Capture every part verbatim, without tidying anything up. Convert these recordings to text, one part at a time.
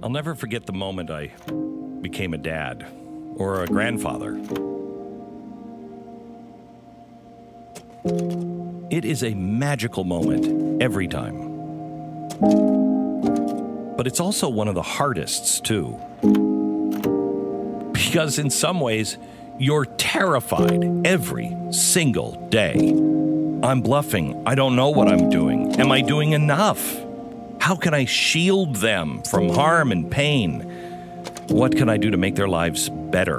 I'll never forget the moment I became a dad or a grandfather. It is a magical moment every time. But it's also one of the hardest, too. Because in some ways, you're terrified every single day. I'm bluffing. I don't know what I'm doing. Am I doing enough? How can I shield them from harm and pain? What can I do to make their lives better?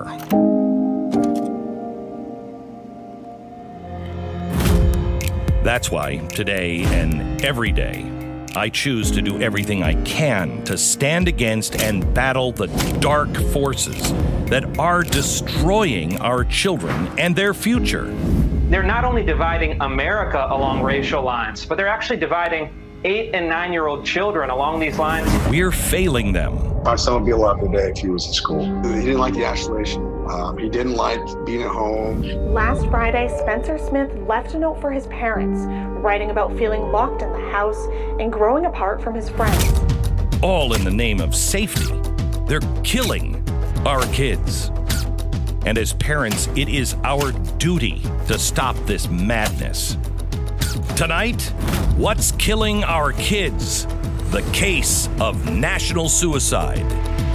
That's why today and every day, I choose to do everything I can to stand against and battle the dark forces that are destroying our children and their future. They're not only dividing America along racial lines, but they're actually dividing eight and nine-year-old children along these lines. We're failing them. My son would be alive today if he was in school. He didn't like the isolation. Um, he didn't like being at home. Last Friday, Spencer Smith left a note for his parents, writing about feeling locked in the house and growing apart from his friends. All in the name of safety. They're killing our kids. And as parents, it is our duty to stop this madness. Tonight, what's killing our kids? The case of national suicide.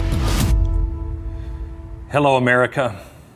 Hello, America.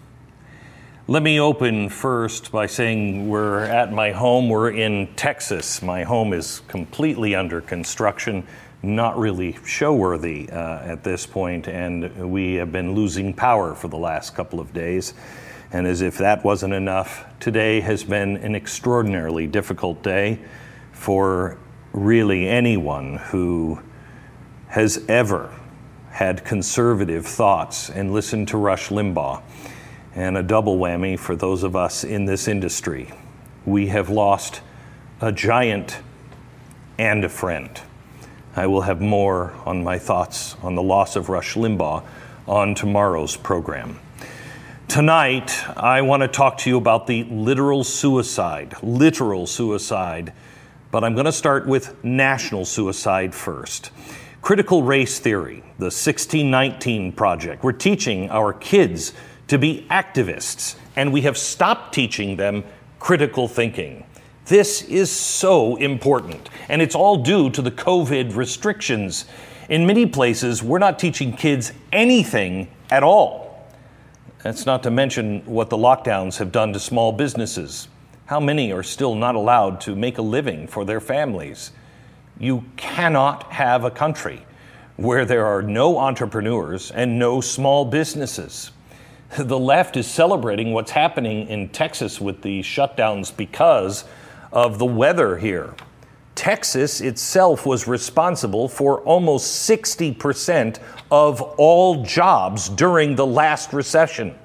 Let me open first by saying we're at my home. We're in Texas. My home is completely under construction, not really show-worthy uh, at this point, and we have been losing power for the last couple of days. And as if that wasn't enough, today has been an extraordinarily difficult day for really anyone who has ever had conservative thoughts and listened to Rush Limbaugh. And a double whammy for those of us in this industry. We have lost a giant and a friend. I will have more on my thoughts on the loss of Rush Limbaugh on tomorrow's program. Tonight, I want to talk to you about the literal suicide, literal suicide, but I'm going to start with national suicide first. Critical race theory, the sixteen nineteen Project. We're teaching our kids to be activists, and we have stopped teaching them critical thinking. This is so important, and it's all due to the COVID restrictions. In many places, we're not teaching kids anything at all. That's not to mention what the lockdowns have done to small businesses. How many are still not allowed to make a living for their families? You cannot have a country where there are no entrepreneurs and no small businesses. The left is celebrating what's happening in Texas with the shutdowns because of the weather here. Texas itself was responsible for almost sixty percent of all jobs during the last recession.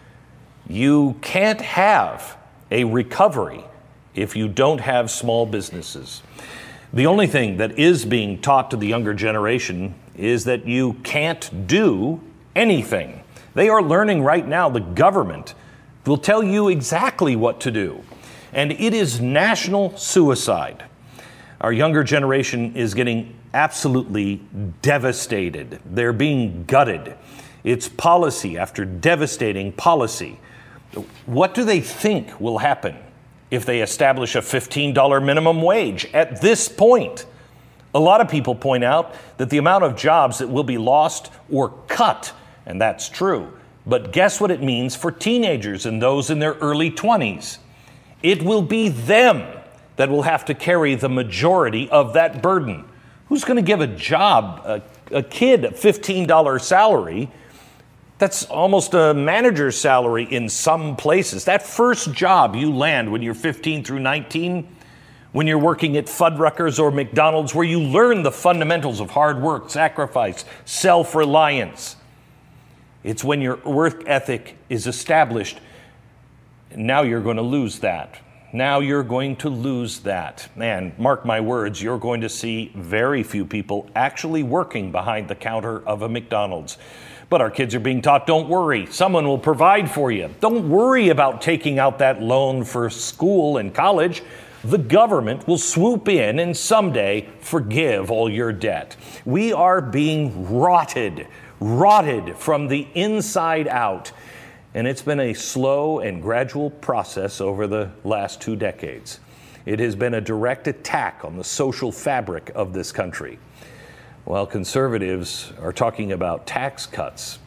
You can't have a recovery if you don't have small businesses. The only thing that is being taught to the younger generation is that you can't do anything. They are learning right now the government will tell you exactly what to do. And it is national suicide. Our younger generation is getting absolutely devastated. They're being gutted. It's policy after devastating policy. What do they think will happen if they establish a fifteen dollars minimum wage at this point? A lot of people point out that the amount of jobs that will be lost or cut, and that's true. But guess what it means for teenagers and those in their early twenties? It will be them that will have to carry the majority of that burden. Who's going to give a job, a, a kid, a fifteen dollars salary? That's almost a manager's salary in some places. That first job you land when you're fifteen through nineteen, when you're working at Fuddruckers or McDonald's, where you learn the fundamentals of hard work, sacrifice, self-reliance. It's when your work ethic is established. Now you're going to lose that. Now you're going to lose that. And mark my words, you're going to see very few people actually working behind the counter of a McDonald's. But our kids are being taught, don't worry, someone will provide for you. Don't worry about taking out that loan for school and college. the government will swoop in and someday forgive all your debt. We are being rotted, rotted from the inside out. And it's been a slow and gradual process over the last two decades. It has been a direct attack on the social fabric of this country. While conservatives are talking about tax cuts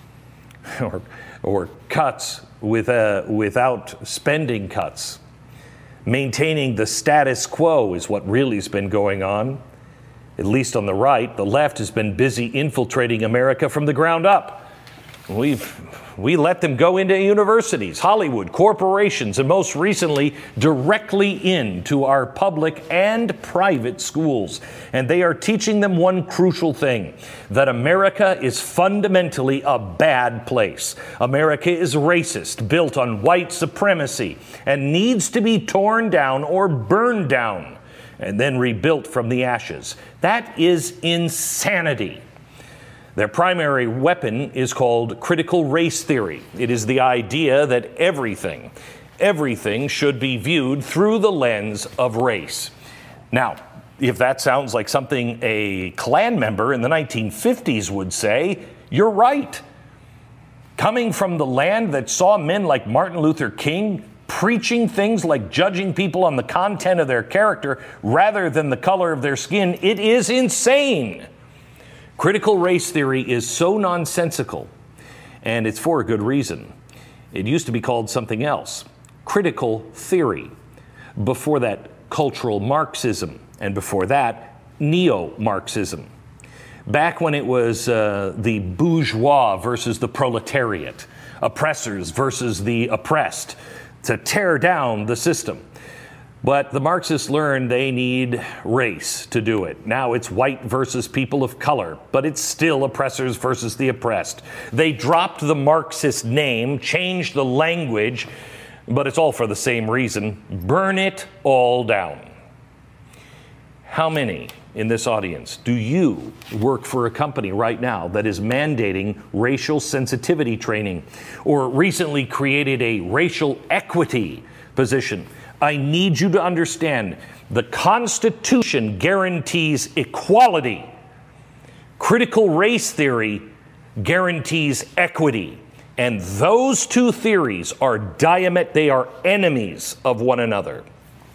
or, or cuts with, uh, without spending cuts. Maintaining the status quo is what really has been going on. At least on the right, the left has been busy infiltrating America from the ground up. We've we let them go into universities, Hollywood, corporations, and most recently, directly into our public and private schools. And they are teaching them one crucial thing, that America is fundamentally a bad place. America is racist, built on white supremacy, and needs to be torn down or burned down, and then rebuilt from the ashes. That is insanity. Their primary weapon is called critical race theory. It is the idea that everything, everything should be viewed through the lens of race. Now, if that sounds like something a Klan member in the nineteen fifties would say, you're right. Coming from the land that saw men like Martin Luther King preaching things like judging people on the content of their character rather than the color of their skin, it is insane. Critical race theory is so nonsensical, and it's for a good reason. It used to be called something else, critical theory. Before that, cultural Marxism, and before that, neo-Marxism. Back when it was uh, the bourgeois versus the proletariat, oppressors versus the oppressed, to tear down the system. But the Marxists learned they need race to do it. Now it's white versus people of color, but it's still oppressors versus the oppressed. They dropped the Marxist name, changed the language, but it's all for the same reason. Burn it all down. How many in this audience do you work for a company right now that is mandating racial sensitivity training or recently created a racial equity position? I need you to understand the Constitution guarantees equality. Critical race theory guarantees equity. And those two theories are diamet, they are enemies of one another.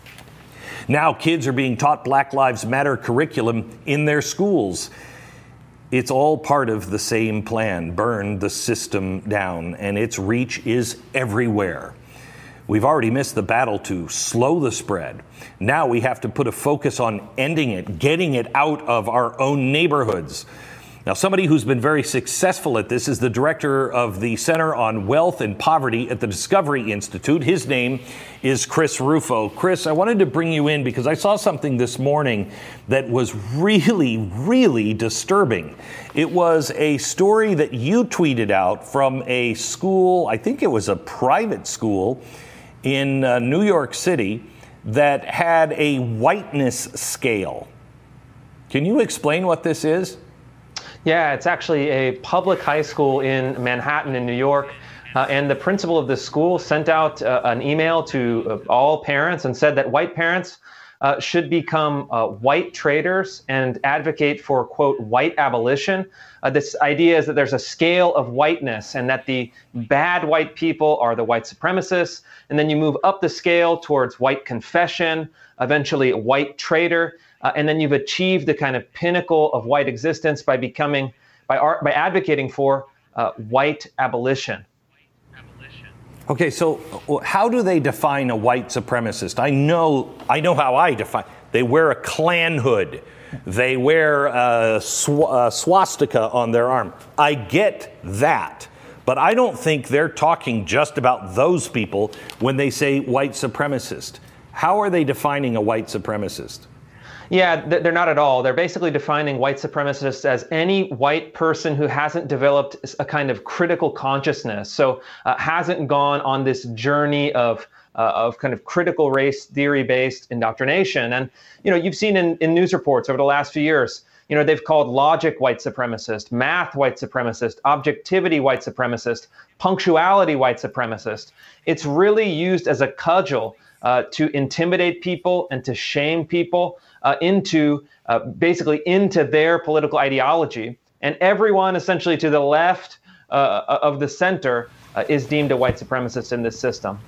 Now kids are being taught Black Lives Matter curriculum in their schools. It's all part of the same plan, burn the system down, and its reach is everywhere. We've already missed the battle to slow the spread. Now we have to put a focus on ending it, getting it out of our own neighborhoods. Now, somebody who's been very successful at this is the director of the Center on Wealth and Poverty at the Discovery Institute. His name is Chris Rufo. Chris, I wanted to bring you in because I saw something this morning that was really, really disturbing. It was a story that you tweeted out from a school, I think it was a private school, in uh, New York City that had a whiteness scale. Can you explain what this is? Yeah, it's actually a public high school in Manhattan in New York. Uh, and the principal of the school sent out uh, an email to uh, all parents and said that white parents uh, should become uh, white traitors and advocate for, quote, white abolition. Uh, this idea is that there's a scale of whiteness and that the bad white people are the white supremacists. And then you move up the scale towards white confession, eventually a white traitor. Uh, and then you've achieved the kind of pinnacle of white existence by becoming, by, art, by advocating for uh, white abolition. Okay, so how do they define a white supremacist? I know, I know how I define. They wear a Klan hood. They wear a, sw- a swastika on their arm. I get that, but I don't think they're talking just about those people when they say white supremacist. How are they defining a white supremacist? Yeah, they're not at all. They're basically defining white supremacists as any white person who hasn't developed a kind of critical consciousness, so uh, hasn't gone on this journey of uh, of kind of critical race theory-based indoctrination. And you know, you've seen in, in news reports over the last few years, you know, they've called logic white supremacist, math white supremacist, objectivity white supremacist, punctuality white supremacist. It's really used as a cudgel uh, to intimidate people and to shame people uh, into uh, basically into their political ideology. And everyone essentially to the left uh, of the center uh, is deemed a white supremacist in this system.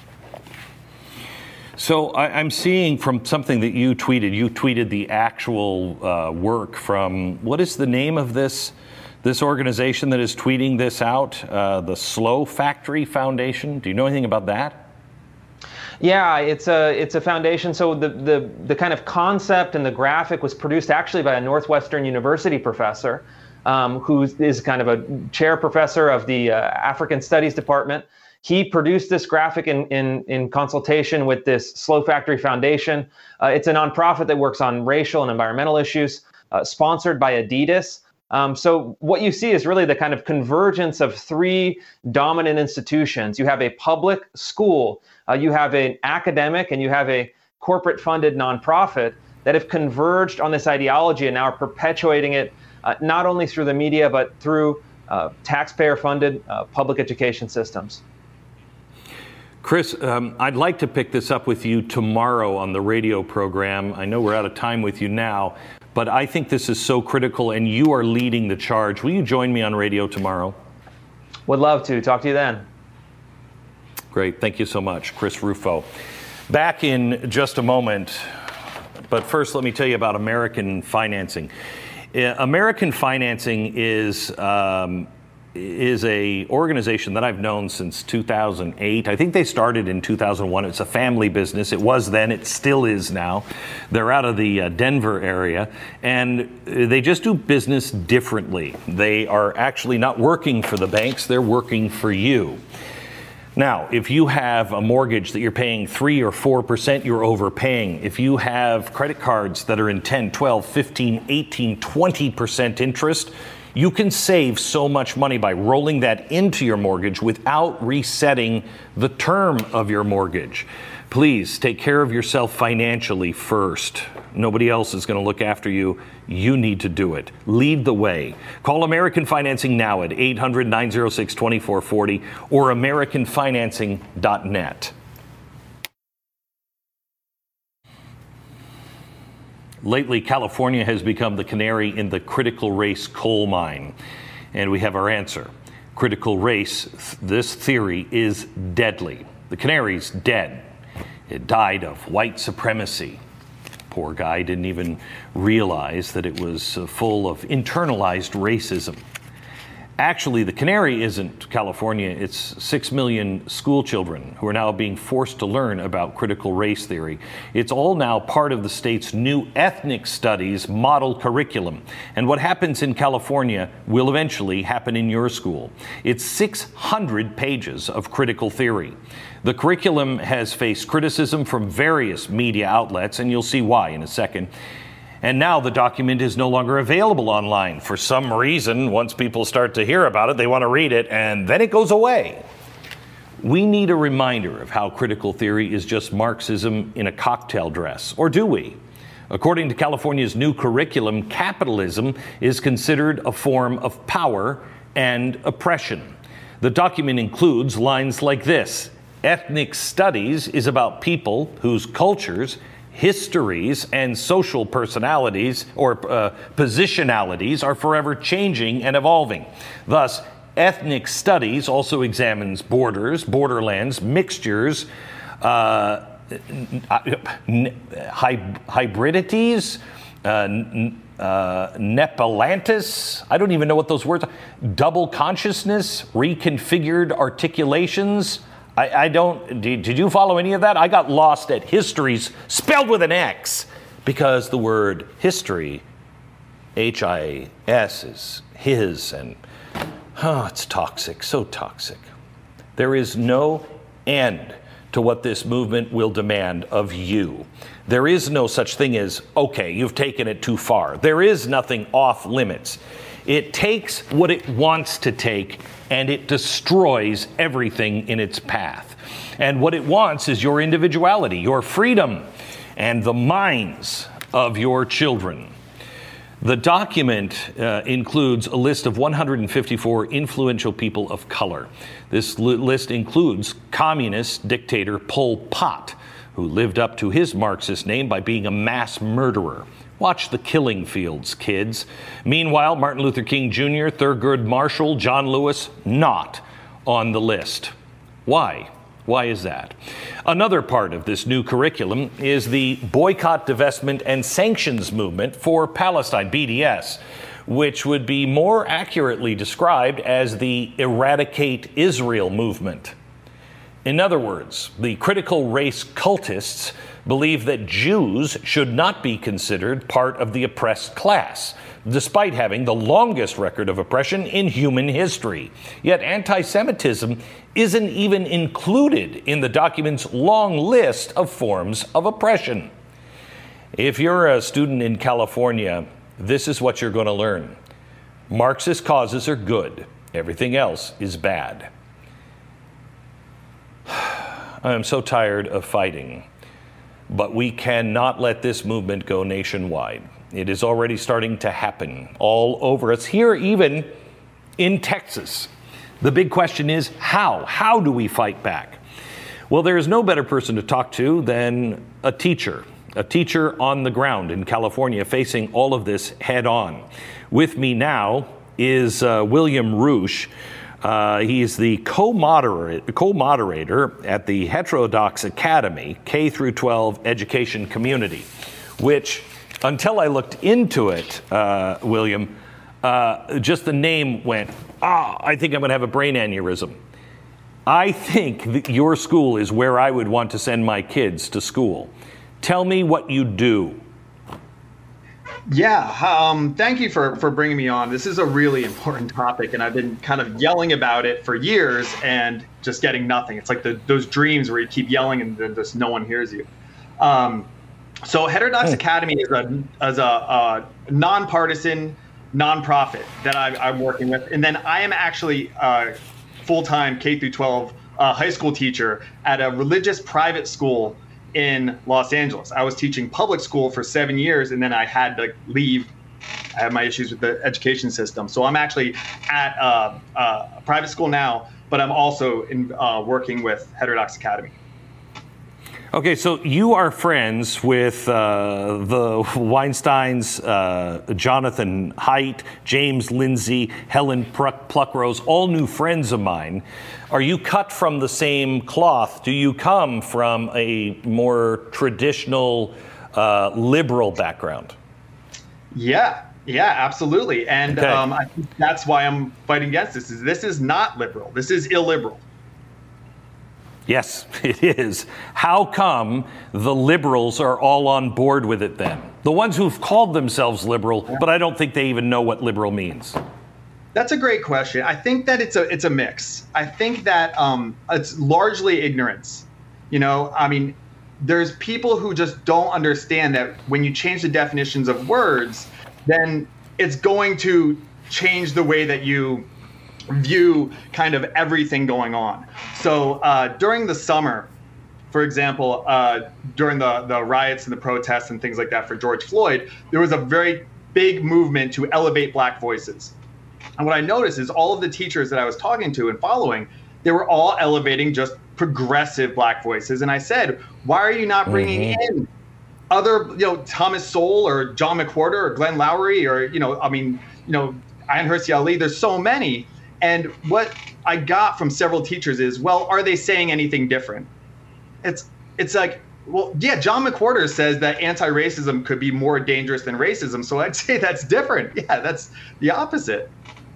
So I, I'm seeing from something that you tweeted, you tweeted the actual uh, work from, what is the name of this this organization that is tweeting this out? Uh, the Slow Factory Foundation. Do you know anything about that? Yeah, it's a it's a foundation. So the the the kind of concept and the graphic was produced actually by a Northwestern University professor, um, who is kind of a chair professor of the uh, African Studies Department. He produced this graphic in, in, in consultation with this Slow Factory Foundation. Uh, it's a nonprofit that works on racial and environmental issues, uh, sponsored by Adidas. Um, so what you see is really the kind of convergence of three dominant institutions. You have a public school, uh, you have an academic, and you have a corporate-funded nonprofit that have converged on this ideology and now are perpetuating it uh, not only through the media, but through uh, taxpayer-funded uh, public education systems. Chris, um, I'd like to pick this up with you tomorrow on the radio program. I know we're out of time with you now, but I think this is so critical, and you are leading the charge. Will you join me on radio tomorrow? Would love to. Talk to you then. Great. Thank you so much, Chris Rufo. Back in just a moment, but first let me tell you about American Financing. Uh, American Financing is... Um, is a organization that I've known since two thousand eight. I think they started in two thousand one. It's a family business. It was then. It still is now. They're out of the uh, Denver area, and they just do business differently. They are actually not working for the banks. They're working for you. Now, if you have a mortgage that you're paying three or four percent, you're overpaying. If you have credit cards that are in ten, twelve, fifteen, eighteen, twenty percent interest, you can save so much money by rolling that into your mortgage without resetting the term of your mortgage. Please take care of yourself financially first. Nobody else is going to look after you. You need to do it. Lead the way. Call American Financing now at eight hundred, nine oh six, two four four oh or american financing dot net. Lately, California has become the canary in the critical race coal mine, and we have our answer. Critical race, this theory is deadly. The canary's dead. It died of white supremacy. Poor guy didn't even realize that it was full of internalized racism. Actually, the canary isn't California. It's six million school children who are now being forced to learn about critical race theory. It's all now part of the state's new ethnic studies model curriculum. And what happens in California will eventually happen in your school. It's six hundred pages of critical theory. The curriculum has faced criticism from various media outlets, and you'll see why in a second. And now the document is no longer available online. For some reason, once people start to hear about it, they want to read it, and then it goes away. We need a reminder of how critical theory is just Marxism in a cocktail dress. Or do we? According to California's new curriculum, capitalism is considered a form of power and oppression. The document includes lines like this: ethnic studies is about people whose cultures, histories, and social personalities or uh, positionalities are forever changing and evolving. Thus, ethnic studies also examines borders, borderlands, mixtures, uh, hybridities, uh, uh, Nepalantis, I don't even know what those words are, double consciousness, reconfigured articulations. I, I don't, did, did you follow any of that? I got lost at histories spelled with an X because the word history, H I S, is his, and oh, it's toxic, so toxic. There is no end to what this movement will demand of you. There is no such thing as, okay, you've taken it too far. There is nothing off limits. It takes what it wants to take, and it destroys everything in its path. And what it wants is your individuality, your freedom, and the minds of your children. The document uh, includes a list of one hundred fifty-four influential people of color. This li- list includes communist dictator Pol Pot, who lived up to his Marxist name by being a mass murderer. Watch the killing fields, kids. Meanwhile, Martin Luther King Junior, Thurgood Marshall, John Lewis, not on the list. Why? Why is that? Another part of this new curriculum is the boycott, divestment, and sanctions movement for Palestine, B D S, which would be more accurately described as the Eradicate Israel movement. In other words, the critical race cultists believe that Jews should not be considered part of the oppressed class, despite having the longest record of oppression in human history. Yet anti-Semitism isn't even included in the document's long list of forms of oppression. If you're a student in California, this is what you're going to learn. Marxist causes are good. Everything else is bad. I am so tired of fighting, but we cannot let this movement go nationwide. It is already starting to happen all over us, here even in Texas. The big question is how? How do we fight back? Well, there is no better person to talk to than a teacher, a teacher on the ground in California facing all of this head on. With me now is uh, William Roosh. Uh, he's the co-moderator, co-moderator at the Heterodox Academy K through twelve education community, which, until I looked into it, uh, William, uh, just the name went, ah, I think I'm going to have a brain aneurysm. I think that your school is where I would want to send my kids to school. Tell me what you do. Yeah, um, thank you for, for bringing me on. This is a really important topic, and I've been kind of yelling about it for years and just getting nothing. It's like the, those dreams where you keep yelling and then just no one hears you. Um, so Heterodox oh. Academy is a, is a, a nonpartisan nonprofit that I, I'm working with. And then I am actually a full-time K through twelve uh, high school teacher at a religious private school in Los Angeles. I was teaching public school for seven years, and then I had to leave. I had my issues with the education system. So I'm actually at uh, uh, a private school now, but I'm also in, uh, working with Heterodox Academy. Okay, so you are friends with uh, the Weinsteins, uh, Jonathan Haidt, James Lindsay, Helen Pluckrose, all new friends of mine. Are you cut from the same cloth? Do you come from a more traditional uh, liberal background? Yeah, yeah, absolutely. And okay. um, I think that's why I'm fighting against this. Is this is not liberal. This is illiberal. Yes, it is. How come the liberals are all on board with it then? The ones who've called themselves liberal, but I don't think they even know what liberal means. That's a great question. I think that it's a it's a mix. I think that um, it's largely ignorance. You know, I mean, there's people who just don't understand that when you change the definitions of words, then it's going to change the way that you view kind of everything going on. So uh, during the summer, for example, uh, during the, the riots and the protests and things like that for George Floyd, there was a very big movement to elevate Black voices. And what I noticed is all of the teachers that I was talking to and following, they were all elevating just progressive Black voices. And I said, why are you not bringing mm-hmm. in other, you know, Thomas Sowell or John McWhorter or Glenn Lowry or, you know, I mean, you know, Ayaan Hirsi Ali, there's so many. And what I got from several teachers is, well, are they saying anything different? It's it's like, well, yeah, John McWhorter says that anti-racism could be more dangerous than racism. So I'd say that's different. Yeah, that's the opposite.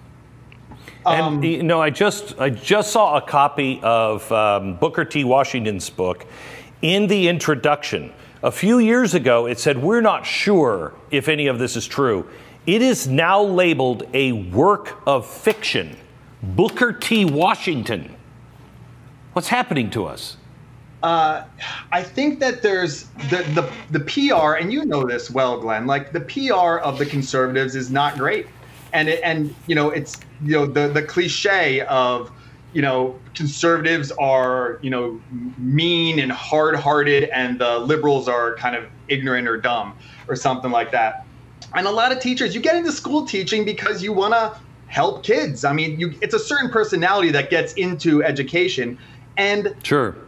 And um, you know, I just I just saw a copy of um, Booker T. Washington's book. In the introduction, a few years ago, it said, we're not sure if any of this is true. It is now labeled a work of fiction. Booker T. Washington. What's happening to us? Uh, I think that there's the, the the P R, and you know this well, Glenn. Like the P R of the conservatives is not great, and it, and you know it's you know the the cliche of you know conservatives are you know mean and hard-hearted, and the liberals are kind of ignorant or dumb or something like that. And a lot of teachers, you get into school teaching because you want to help kids. I mean, you, it's a certain personality that gets into education. And sure.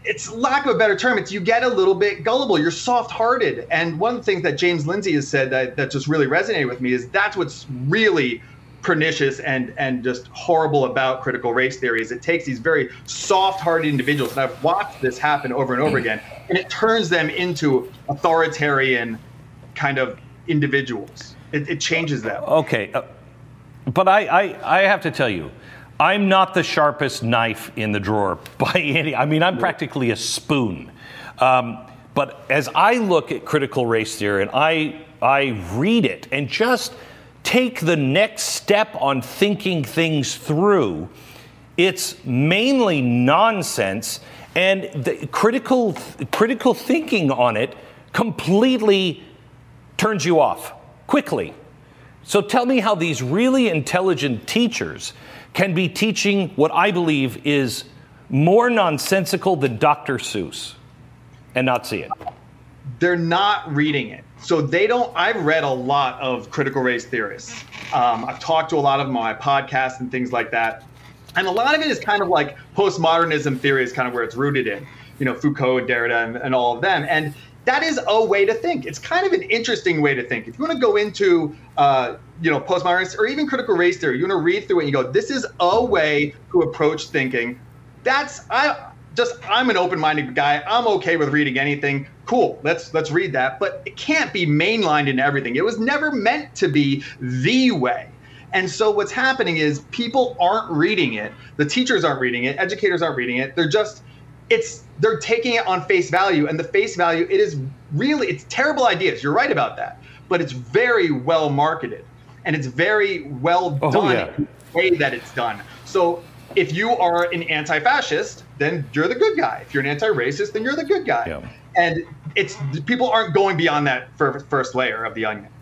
it's lack of a better term. It's you get a little bit gullible. You're soft-hearted. And one of the things that James Lindsay has said that, that just really resonated with me is that's what's really pernicious and and just horrible about critical race theory is it takes these very soft-hearted individuals, and I've watched this happen over and over again, and it turns them into authoritarian kind of individuals. It, it changes them. Okay, uh, but I, I I have to tell you, I'm not the sharpest knife in the drawer by any. I mean, I'm practically a spoon. Um, but as I look at critical race theory and I I read it and just take the next step on thinking things through, it's mainly nonsense, and the critical critical thinking on it completely turns you off quickly. So tell me how these really intelligent teachers can be teaching what I believe is more nonsensical than Doctor Seuss and not see it. They're not reading it. So they don't, I've read a lot of critical race theorists. Um, I've talked to a lot of them on my podcast and things like that. And a lot of it is kind of like postmodernism theory is kind of where it's rooted in, you know, Foucault and Derrida and, and all of them. And that is a way to think. It's kind of an interesting way to think. If you want to go into, uh, you know, postmodernist or even critical race theory, you want to read through it and you go, this is a way to approach thinking. That's, I just, I'm an open-minded guy. I'm okay with reading anything. Cool, let's let's read that. But it can't be mainlined into everything. It was never meant to be the way. And so what's happening is people aren't reading it. The teachers aren't reading it. Educators aren't reading it. They're just, it's, they're taking it on face value. And the face value, it is really, it's terrible ideas. You're right about that. But it's very well marketed. And it's very well oh, done yeah. in the way that it's done. So if you are an anti-fascist, then you're the good guy. If you're an anti-racist, then you're the good guy. Yeah. And it's people aren't going beyond that first layer of the onion.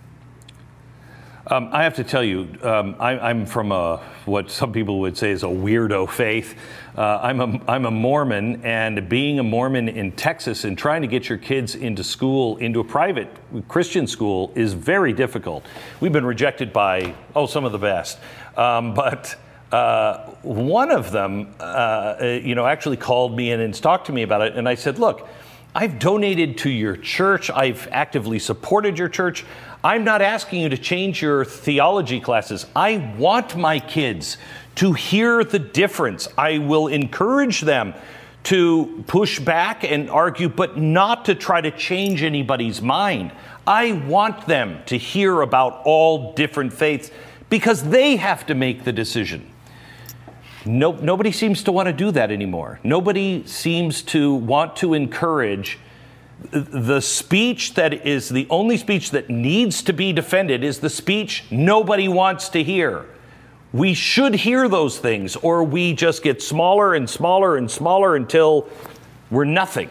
Um, I have to tell you, um, I, I'm from a, what some people would say is a weirdo faith. Uh, I'm a I'm a Mormon, and being a Mormon in Texas and trying to get your kids into school, into a private Christian school, is very difficult. We've been rejected by oh some of the best, um, but. Uh, one of them, uh, you know, actually called me in and talked to me about it, and I said, "Look, I've donated to your church. I've actively supported your church. I'm not asking you to change your theology classes. I want my kids to hear the difference. I will encourage them to push back and argue, but not to try to change anybody's mind. I want them to hear about all different faiths because they have to make the decision." No, nobody seems to want to do that anymore. Nobody seems to want to encourage the speech that is the only speech that needs to be defended is the speech nobody wants to hear. We should hear those things, or we just get smaller and smaller and smaller until we're nothing.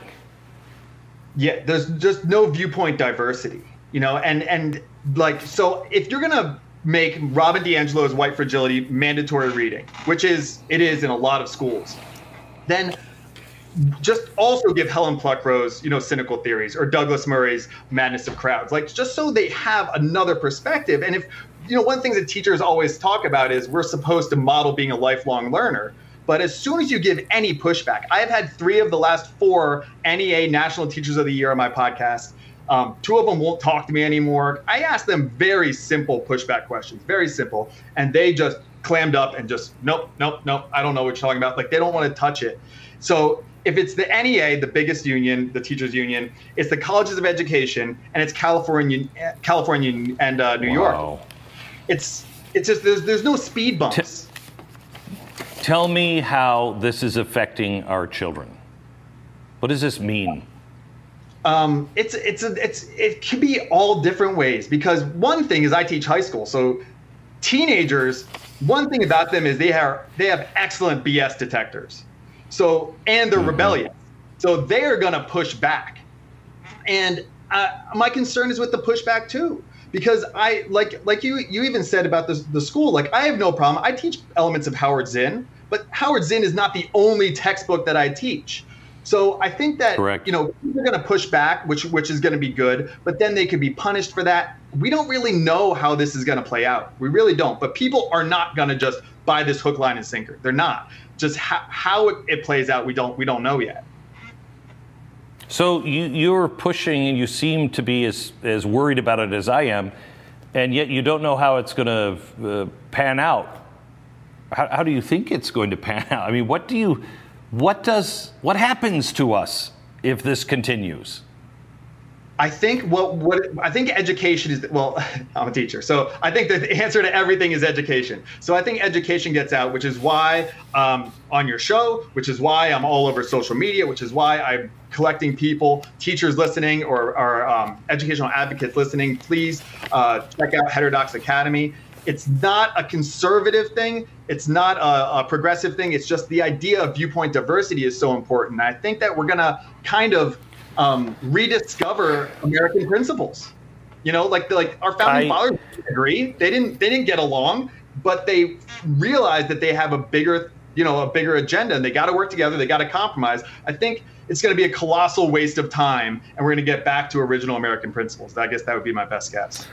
Yeah, there's just no viewpoint diversity, you know, and and like, so if you're gonna make Robin DiAngelo's White Fragility mandatory reading, which is, it is in a lot of schools, then just also give Helen Pluckrose, you know, Cynical Theories, or Douglas Murray's Madness of Crowds, like just so they have another perspective. And if, you know, one thing that teachers always talk about is we're supposed to model being a lifelong learner. But as soon as you give any pushback, I have had three of the last four N E A National Teachers of the Year on my podcast. Um, two of them won't talk to me anymore. I asked them very simple pushback questions, very simple. And they just clammed up and just, nope, nope, nope, I don't know what you're talking about. Like, they don't want to touch it. So if it's the N E A, the biggest union, the teachers union, it's the colleges of education, and it's California, California and uh, New Wow. York. It's it's just, there's, there's no speed bumps. Tell me how this is affecting our children. What does this mean? Um, it's it's a, it's it can be all different ways, because one thing is I teach high school, so teenagers. One thing about them is they have they have excellent B S detectors, so and they're mm-hmm. rebellious, so they are gonna push back. And uh, my concern is with the pushback too, because I like like you you even said about the the school. Like, I have no problem. I teach elements of Howard Zinn, but Howard Zinn is not the only textbook that I teach. So I think that, Correct. you know, they're going to push back, which which is going to be good, but then they could be punished for that. We don't really know how this is going to play out. We really don't. But people are not going to just buy this hook, line, and sinker. They're not. Just how, how it, it plays out, we don't we don't know yet. So you, you're pushing, and you seem to be as, as worried about it as I am, and yet you don't know how it's going to uh, pan out. How, how do you think it's going to pan out? I mean, what do you, what does, what happens to us if this continues? I think what what I think education is, well, I'm a teacher, so I think that the answer to everything is education. So I think education gets out, which is why um, on your show, which is why I'm all over social media, which is why I'm collecting people, teachers listening, or, or um, educational advocates listening. Please uh, check out Heterodox Academy. It's not a conservative thing. It's not a, a progressive thing. It's just the idea of viewpoint diversity is so important. And I think that we're gonna kind of um, rediscover American principles. You know, like like our founding I, fathers didn't agree. They didn't they didn't get along, but they realized that they have a bigger you know a bigger agenda, and they got to work together. They got to compromise. I think it's going to be a colossal waste of time, and we're going to get back to original American principles. I guess that would be my best guess.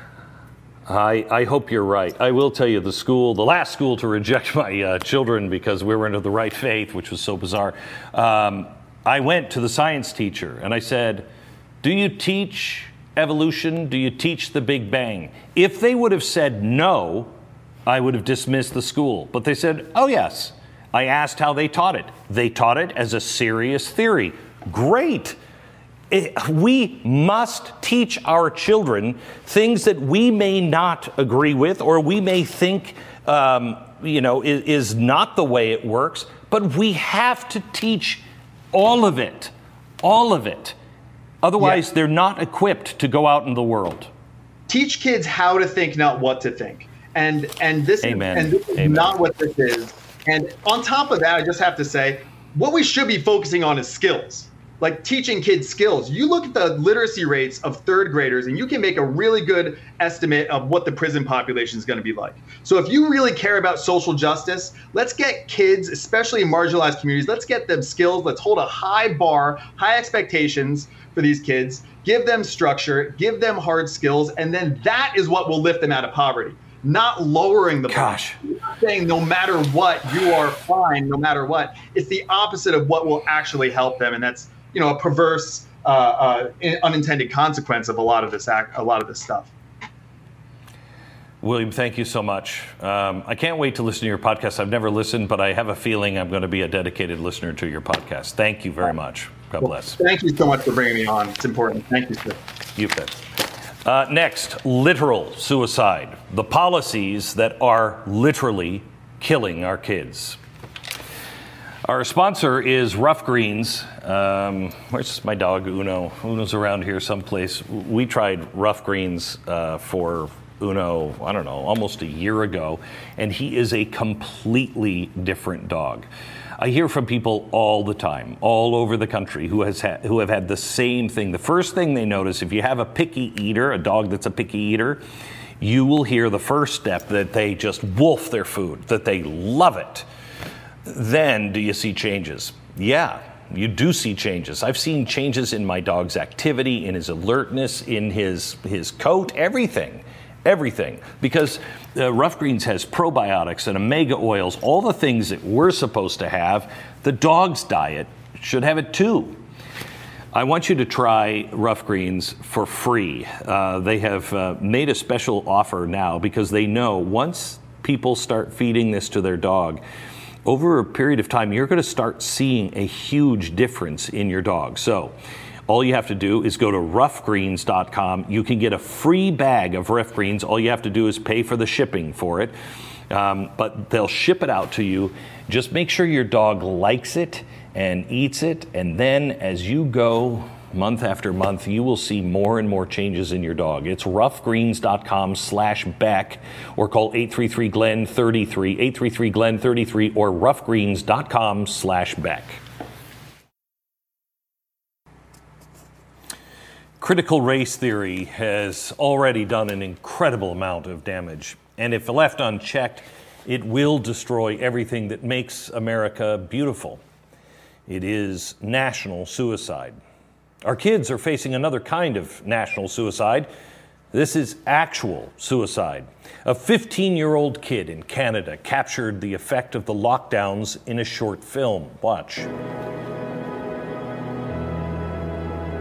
I, I hope you're right. I will tell you, the school, the last school to reject my uh, children because we were into the right faith, which was so bizarre, um, I went to the science teacher and I said, do you teach evolution? Do you teach the Big Bang? If they would have said no, I would have dismissed the school. But they said, oh, yes. I asked how they taught it. They taught it as a serious theory. Great. It, we must teach our children things that we may not agree with, or we may think, um, you know, is, is not the way it works. But we have to teach all of it, all of it. Otherwise, yeah. They're not equipped to go out in the world. Teach kids how to think, not what to think. And and this, Amen. and this is Amen. not what this is. And on top of that, I just have to say, what we should be focusing on is skills. Like teaching kids skills. You look at the literacy rates of third graders and you can make a really good estimate of what the prison population is going to be like. So if you really care about social justice, let's get kids, especially in marginalized communities, let's get them skills. Let's hold a high bar, high expectations for these kids, give them structure, give them hard skills, and then that is what will lift them out of poverty. Not lowering the bar. Gosh. Saying no matter what, you are fine, no matter what. It's the opposite of what will actually help them, and that's you know, a perverse, uh, uh, unintended consequence of a lot of this act, a lot of this stuff. William, thank you so much. Um, I can't wait to listen to your podcast. I've never listened, but I have a feeling I'm going to be a dedicated listener to your podcast. Thank you very much. God well, bless. Thank you so much for bringing me on. It's important. Thank you, sir. You bet. Uh, next, literal suicide. The policies that are literally killing our kids. Our sponsor is Rough Greens. Um, where's my dog, Uno? Uno's around here someplace. We tried Rough Greens uh, for Uno, I don't know, almost a year ago, and he is a completely different dog. I hear from people all the time, all over the country, who has ha- who have had the same thing. The first thing they notice, if you have a picky eater, a dog that's a picky eater, you will hear the first step that they just wolf their food, that they love it. Then do you see changes? Yeah, you do see changes. I've seen changes in my dog's activity, in his alertness, in his his coat, everything, everything. Because uh, Rough Greens has probiotics and omega oils, all the things that we're supposed to have. The dog's diet should have it too. I want you to try Rough Greens for free. Uh, they have uh, made a special offer now because they know once people start feeding this to their dog, over a period of time, you're going to start seeing a huge difference in your dog. So all you have to do is go to rough greens dot com. You can get a free bag of Rough Greens. All you have to do is pay for the shipping for it. Um, but they'll ship it out to you. Just make sure your dog likes it and eats it. And then as you go month after month, you will see more and more changes in your dog. It's rough greens dot com slash Beck, or call eight three three Glenn thirty-three, eight three three Glenn thirty-three, or rough greens dot com slash Beck. Critical race theory has already done an incredible amount of damage, and if left unchecked, it will destroy everything that makes America beautiful. It is national suicide. Our kids are facing another kind of national suicide. This is actual suicide. A fifteen-year-old kid in Canada captured the effect of the lockdowns in a short film. Watch.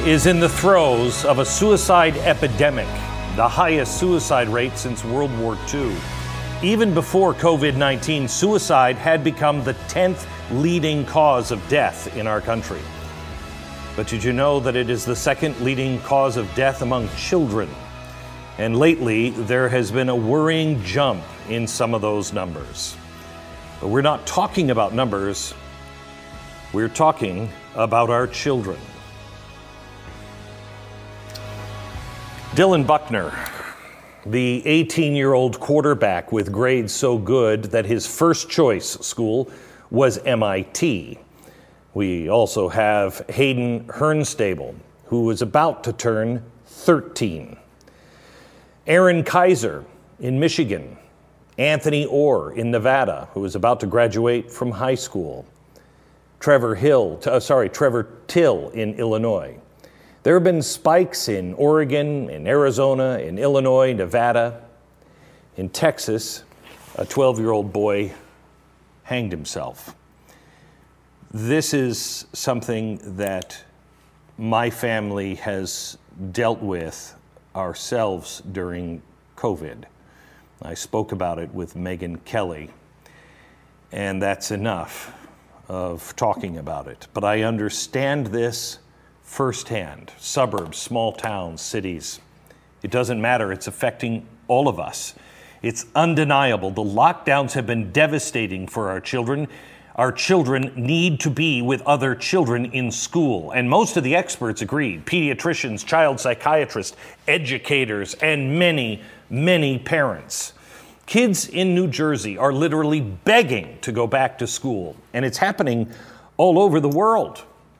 is in the throes of a suicide epidemic, the highest suicide rate since World War Two. Even before COVID nineteen, suicide had become the tenth leading cause of death in our country. But did you know that it is the second leading cause of death among children? And lately, there has been a worrying jump in some of those numbers. But we're not talking about numbers, we're talking about our children. Dylan Buckner, the eighteen-year-old quarterback with grades so good that his first choice school was M I T. We also have Hayden Hernstable, who is about to turn thirteen. Aaron Kaiser in Michigan. Anthony Orr in Nevada, who is about to graduate from high school. Trevor Hill, uh, sorry, Trevor Till in Illinois. There have been spikes in Oregon, in Arizona, in Illinois, Nevada. In Texas, a twelve-year-old boy hanged himself. This is something that my family has dealt with ourselves during COVID. I spoke about it with Megan Kelly, and that's enough of talking about it. But I understand this firsthand. Suburbs, small towns, cities. It doesn't matter. It's affecting all of us. It's undeniable. The lockdowns have been devastating for our children. Our children need to be with other children in school. And most of the experts agreed. Pediatricians, child psychiatrists, educators, and many, many parents. Kids in New Jersey are literally begging to go back to school. And it's happening all over the world.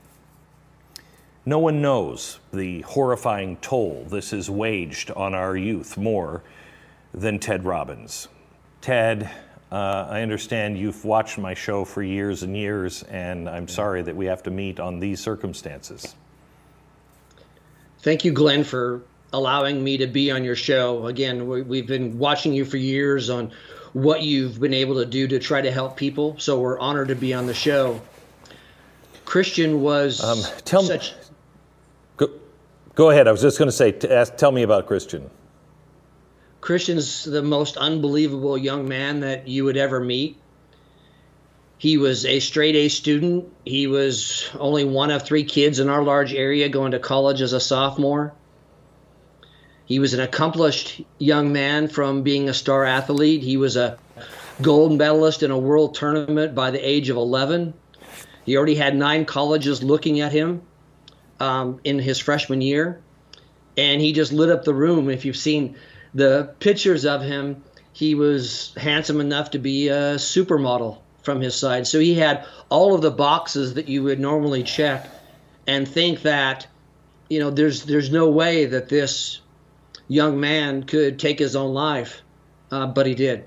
No one knows the horrifying toll this has waged on our youth more than Ted Robbins. Ted, uh, I understand you've watched my show for years and years, and I'm sorry that we have to meet on these circumstances. Thank you, Glenn, for allowing me to be on your show. Again, we, we've been watching you for years on what you've been able to do to try to help people, so we're honored to be on the show. Christian was um, tell such... Me, go, go ahead. I was just going to say, t- ask, tell me about Christian. Christian's the most unbelievable young man that you would ever meet. He was a straight A student. He was only one of three kids in our large area going to college as a sophomore. He was an accomplished young man from being a star athlete. He was a gold medalist in a world tournament by the age of eleven. He already had nine colleges looking at him um, in his freshman year. And he just lit up the room. If you've seen the pictures of him, he was handsome enough to be a supermodel from his side. So he had all of the boxes that you would normally check and think that, you know, there's there's no way that this young man could take his own life, uh, but he did.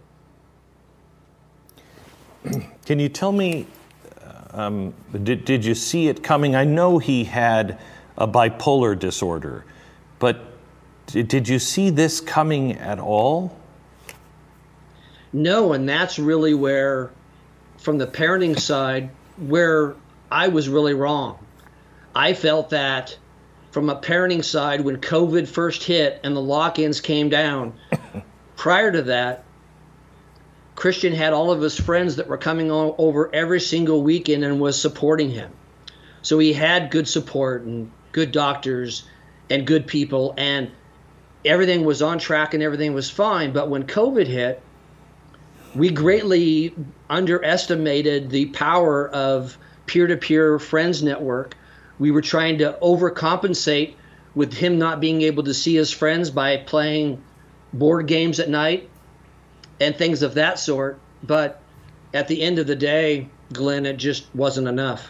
Can you tell me, um, did, did you see it coming? I know he had a bipolar disorder, but did you see this coming at all? No, and that's really where, from the parenting side, where I was really wrong. I felt that from a parenting side, when COVID first hit and the lock-ins came down, prior to that, Christian had all of his friends that were coming on over every single weekend and was supporting him. So he had good support and good doctors and good people, and everything was on track and everything was fine. But when COVID hit, we greatly underestimated the power of peer-to-peer friends network. We were trying to overcompensate with him not being able to see his friends by playing board games at night and things of that sort. But at the end of the day, Glenn, it just wasn't enough.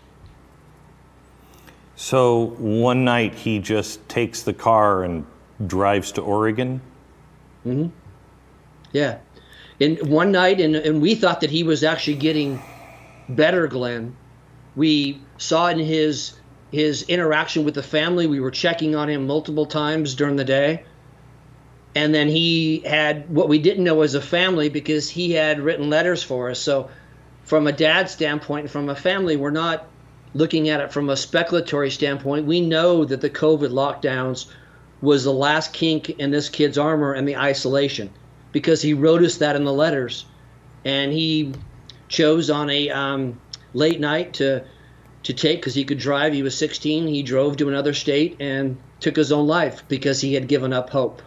So one night he just takes the car and drives to Oregon? Mm-hmm. Yeah. And one night, and, and we thought that he was actually getting better, Glenn. We saw in his his interaction with the family, we were checking on him multiple times during the day. And then he had what we didn't know as a family, because he had written letters for us. So from a dad standpoint and from a family, we're not looking at it from a speculatory standpoint, we know that the COVID lockdowns was the last kink in this kid's armor and the isolation, because he wrote us that in the letters, and he chose on a um, late night to to take, because he could drive. He was sixteen. He drove to another state and took his own life because he had given up hope.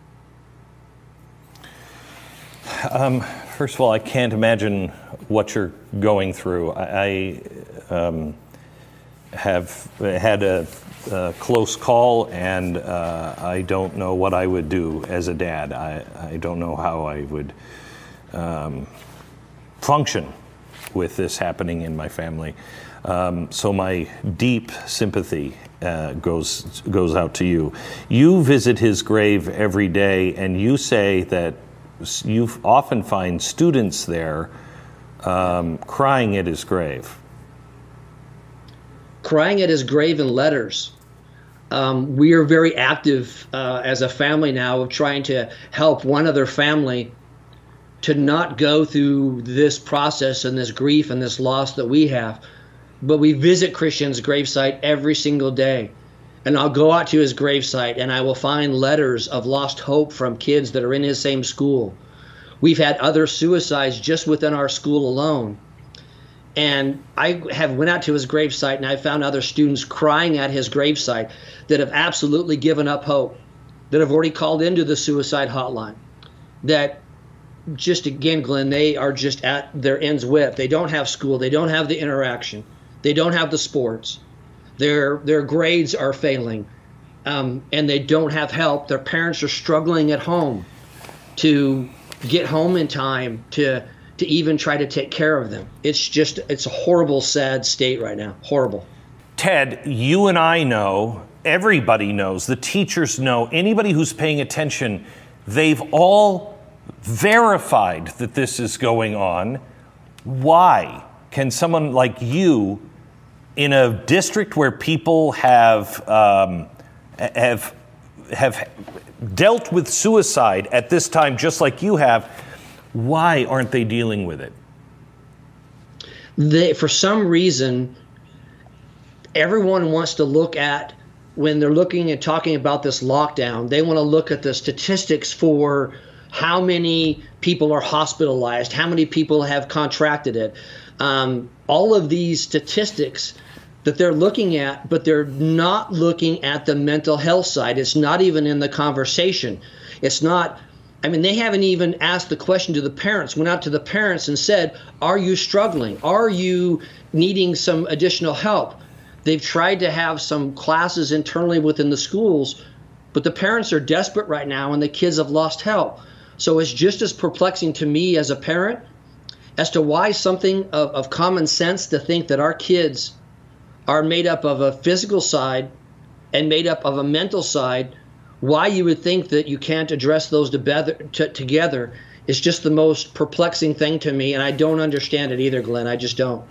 Um, first of all, I can't imagine what you're going through. I, I um, have had a, a close call, and uh, I don't know what I would do as a dad. I, I don't know how I would um, function with this happening in my family. Um, so my deep sympathy uh, goes goes out to you. You visit his grave every day, and you say that you often find students there um, crying at his grave. Crying at his grave in letters. Um, we are very active uh, as a family now of trying to help one other family to not go through this process and this grief and this loss that we have. But we visit Christian's gravesite every single day. And I'll go out to his gravesite and I will find letters of lost hope from kids that are in his same school. We've had other suicides just within our school alone. And I have went out to his gravesite and I found other students crying at his gravesite that have absolutely given up hope, that have already called into the suicide hotline, that just again, Glenn, they are just at their ends with. They don't have school. They don't have the interaction. They don't have the sports. Their their grades are failing, um, and they don't have help. Their parents are struggling at home to get home in time to to even try to take care of them. It's just, it's a horrible, sad state right now. Horrible. Ted, you and I know, everybody knows, the teachers know, anybody who's paying attention, they've all verified that this is going on. Why can someone like you, in a district where people have um, have have dealt with suicide at this time, just like you have, why aren't they dealing with it? They, for some reason, everyone wants to look at, when they're looking and talking about this lockdown, they want to look at the statistics for how many people are hospitalized, how many people have contracted it. Um, all of these statistics that they're looking at, but they're not looking at the mental health side. It's not even in the conversation. It's not, I mean, they haven't even asked the question to the parents, went out to the parents and said, are you struggling? Are you needing some additional help? They've tried to have some classes internally within the schools, but the parents are desperate right now and the kids have lost help. So it's just as perplexing to me as a parent as to why something of, of common sense to think that our kids are made up of a physical side and made up of a mental side, why you would think that you can't address those together, t- together is just the most perplexing thing to me, and I don't understand it either, Glenn. I just don't.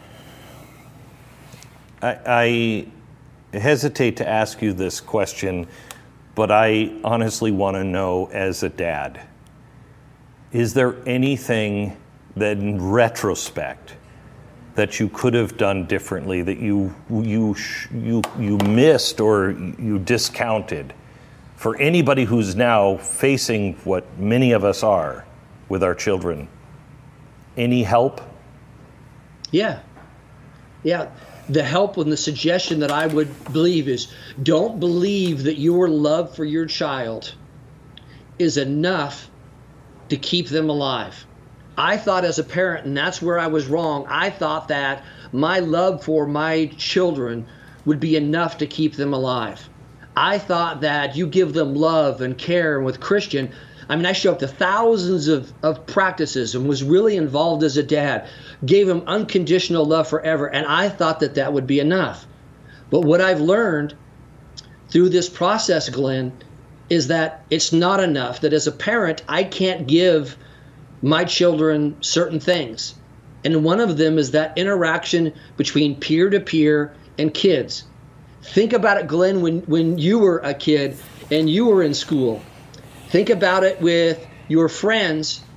I, I hesitate to ask you this question, but I honestly want to know, as a dad, is there anything that in retrospect that you could have done differently, that you you you you missed or you discounted, for anybody who's now facing what many of us are with our children? Any help? Yeah. Yeah. The help and the suggestion that I would believe is, don't believe that your love for your child is enough to keep them alive. I thought as a parent, and that's where I was wrong, I thought that my love for my children would be enough to keep them alive. I thought that you give them love and care. And with Christian, I mean, I showed up to thousands of, of practices and was really involved as a dad, gave him unconditional love forever, and I thought that that would be enough. But what I've learned through this process, Glenn, is that it's not enough, that as a parent, I can't give my children certain things. And one of them is that interaction between peer-to-peer and kids. Think about it, Glenn, when, when you were a kid and you were in school. Think about it with your friends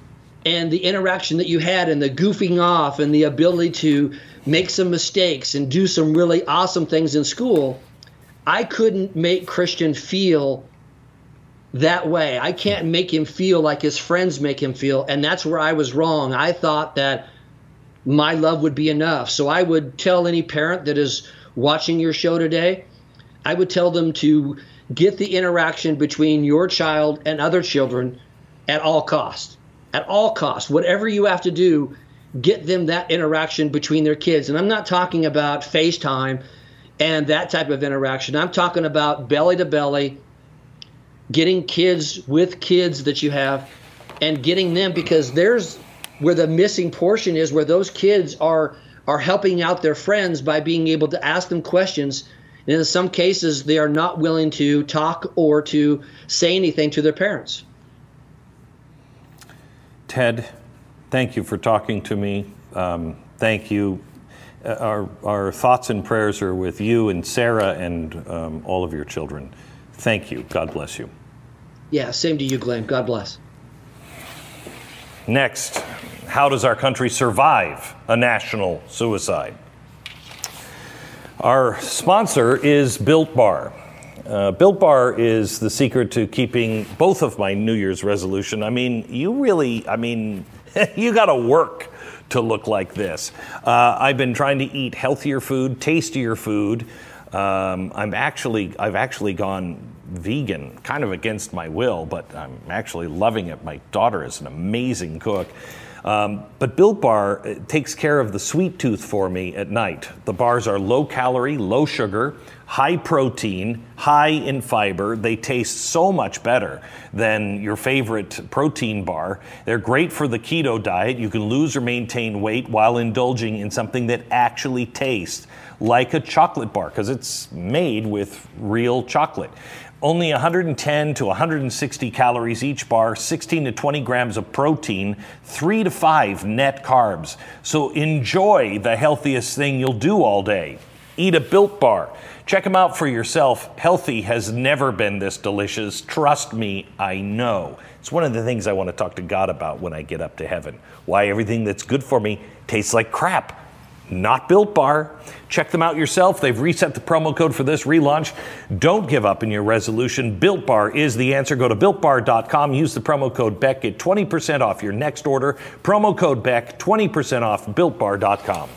and the interaction that you had and the goofing off and the ability to make some mistakes and do some really awesome things in school, I couldn't make Christian feel that way. I can't make him feel like his friends make him feel. And that's where I was wrong. I thought that my love would be enough. So I would tell any parent that is watching your show today, I would tell them to get the interaction between your child and other children at all costs. At all costs. Whatever you have to do, get them that interaction between their kids. And I'm not talking about FaceTime and that type of interaction. I'm talking about belly to belly, getting kids with kids that you have and getting them, because there's where the missing portion is, where those kids are are helping out their friends by being able to ask them questions. And in some cases, they are not willing to talk or to say anything to their parents. Ted, thank you for talking to me. Um, thank you. Uh, our, our thoughts and prayers are with you and Sarah and um, all of your children. Thank you. God bless you. Yeah, same to you, Glenn. God bless. Next, how does our country survive a national suicide? Our sponsor is Built Bar. Uh, Built Bar is the secret to keeping both of my New Year's resolution. I mean, you really, I mean, you got to work to look like this. Uh, I've been trying to eat healthier food, tastier food. Um, I'm actually, I've actually gone vegan, kind of against my will, but I'm actually loving it. My daughter is an amazing cook. Um, but Built Bar takes care of the sweet tooth for me at night. The bars are low calorie, low sugar, high protein, high in fiber. They taste so much better than your favorite protein bar. They're great for the keto diet. You can lose or maintain weight while indulging in something that actually tastes like a chocolate bar, because it's made with real chocolate. Only one hundred ten to one hundred sixty calories each bar, sixteen to twenty grams of protein, three to five net carbs. So enjoy the healthiest thing you'll do all day. Eat a Built Bar. Check them out for yourself. Healthy has never been this delicious. Trust me, I know. It's one of the things I want to talk to God about when I get up to heaven. Why everything that's good for me tastes like crap. Not Built Bar. Check them out yourself. They've reset the promo code for this relaunch. Don't give up in your resolution. Built Bar is the answer. Go to built bar dot com. Use the promo code Beck. Get twenty percent off your next order. Promo code Beck, twenty percent off built bar dot com.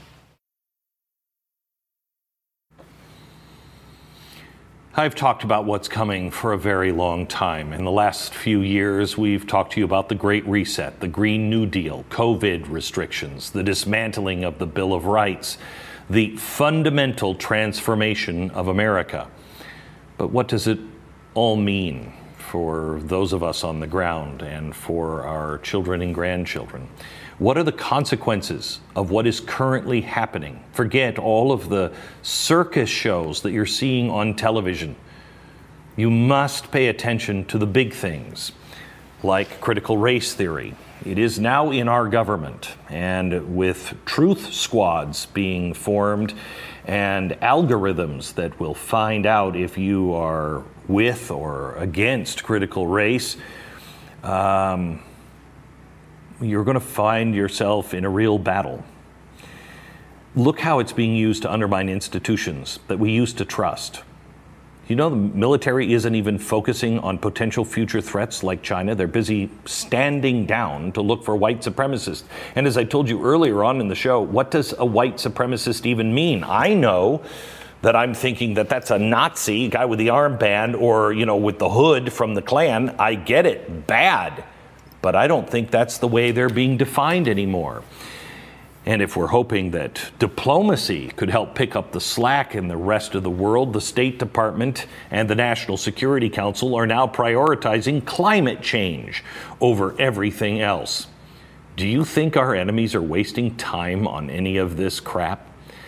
I've talked about what's coming for a very long time. In the last few years, we've talked to you about the Great Reset, the Green New Deal, COVID restrictions, the dismantling of the Bill of Rights, the fundamental transformation of America. But what does it all mean for those of us on the ground and for our children and grandchildren? What are the consequences of what is currently happening? Forget all of the circus shows that you're seeing on television. You must pay attention to the big things, like critical race theory. It is now in our government, and with truth squads being formed and algorithms that will find out if you are with or against critical race, um, you're going to find yourself in a real battle. Look how it's being used to undermine institutions that we used to trust. You know, the military isn't even focusing on potential future threats like China. They're busy standing down to look for white supremacists. And as I told you earlier on in the show, what does a white supremacist even mean? I know that I'm thinking that that's a Nazi, a guy with the armband or, you know, with the hood from the Klan. I get it, bad. But I don't think that's the way they're being defined anymore. And if we're hoping that diplomacy could help pick up the slack in the rest of the world, the State Department and the National Security Council are now prioritizing climate change over everything else. Do you think our enemies are wasting time on any of this crap?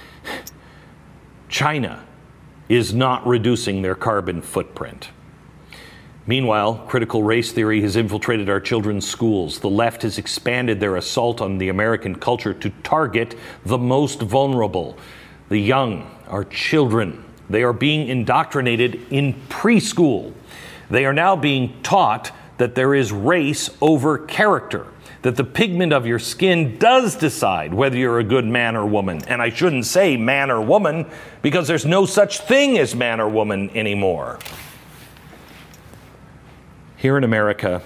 China is not reducing their carbon footprint. Meanwhile, critical race theory has infiltrated our children's schools. The left has expanded their assault on the American culture to target the most vulnerable, the young, our children. They are being indoctrinated in preschool. They are now being taught that there is race over character, that the pigment of your skin does decide whether you're a good man or woman. And I shouldn't say man or woman because there's no such thing as man or woman anymore. Here in America,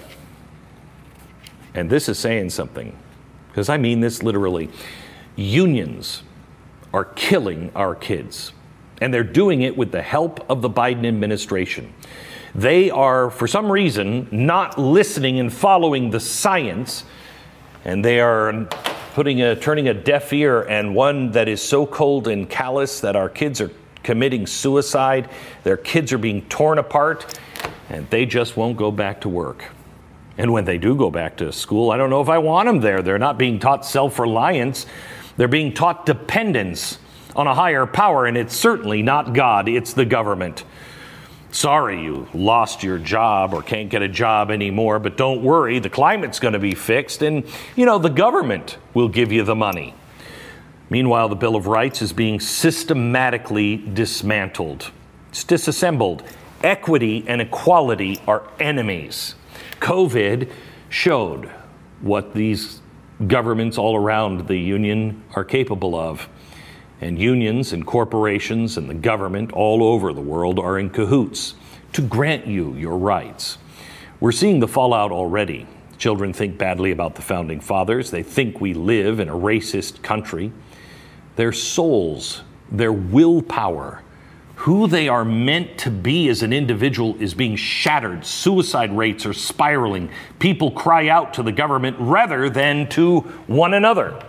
and this is saying something, because I mean this literally, unions are killing our kids. And they're doing it with the help of the Biden administration. They are, for some reason, not listening and following the science, and they are putting a, turning a deaf ear, and one that is so cold and callous that our kids are committing suicide. Their kids are being torn apart, and they just won't go back to work. And when they do go back to school, I don't know if I want them there. They're not being taught self-reliance. They're being taught dependence on a higher power, and it's certainly not God, it's the government. Sorry you lost your job or can't get a job anymore, but don't worry, the climate's going to be fixed, and, you know, the government will give you the money. Meanwhile, the Bill of Rights is being systematically dismantled. It's disassembled. Equity and equality are enemies. COVID showed what these governments all around the union are capable of. And unions and corporations and the government all over the world are in cahoots to grant you your rights. We're seeing the fallout already. Children think badly about the founding fathers. They think we live in a racist country. Their souls, their willpower, who they are meant to be as an individual is being shattered. Suicide rates are spiraling. People cry out to the government rather than to one another.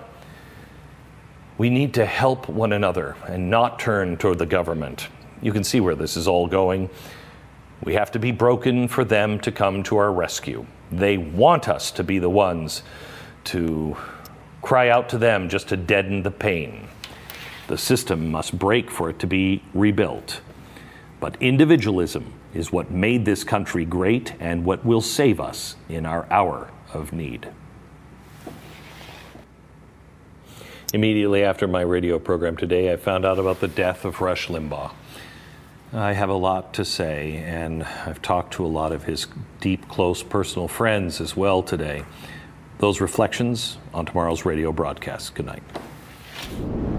We need to help one another and not turn toward the government. You can see where this is all going. We have to be broken for them to come to our rescue. They want us to be the ones to cry out to them just to deaden the pain. The system must break for it to be rebuilt. But individualism is what made this country great and what will save us in our hour of need. Immediately after my radio program today, I found out about the death of Rush Limbaugh. I have a lot to say, and I've talked to a lot of his deep, close, personal friends as well today. Those reflections on tomorrow's radio broadcast. Good night.